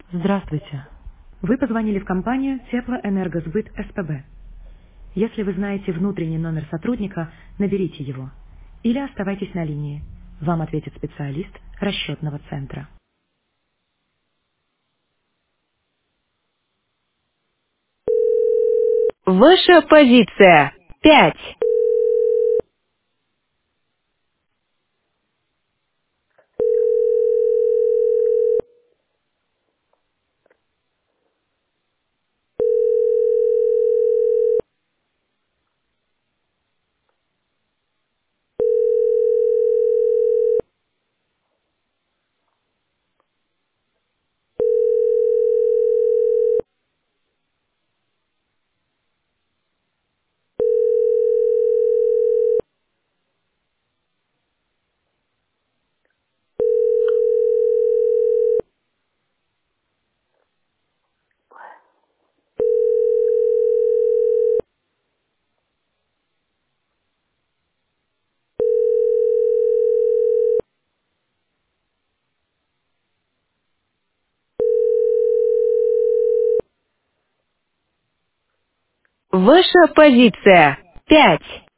Здравствуйте. Вы позвонили в компанию Теплоэнергосбыт СПБ. Если вы знаете внутренний номер сотрудника, наберите его. Или оставайтесь на линии. Вам ответит специалист расчетного центра. Ваша позиция. 5. Ваша позиция. 5.